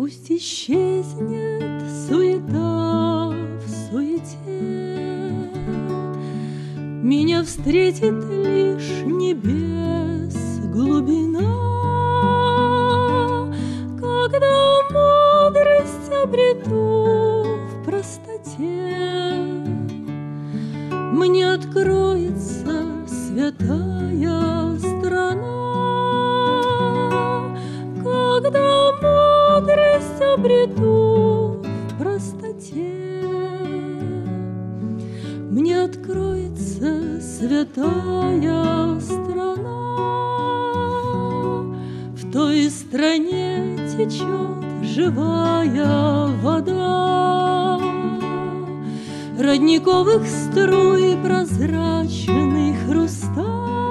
Пусть исчезнет суета в суете, меня встретит лишь небес глубина. Когда мудрость обрету в простоте, мне откроется святая страна. Когда мудрость обрету в простоте, мне откроется святая страна. В той стране течет живая вода, родниковых струй прозрачный хрусталь.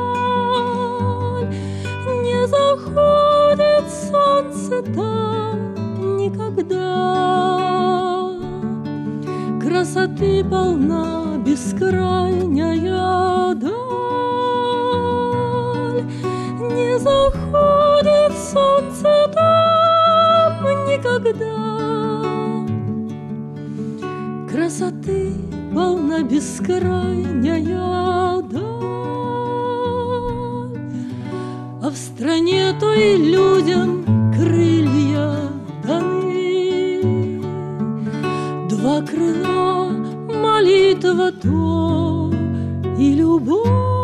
Не заходит солнце там никогда, красоты полна бескрайняя даль. Не заходит солнце там никогда, красоты полна бескрайняя даль. А в стране той людям крылья даны, два крыла, молитва то и любовь.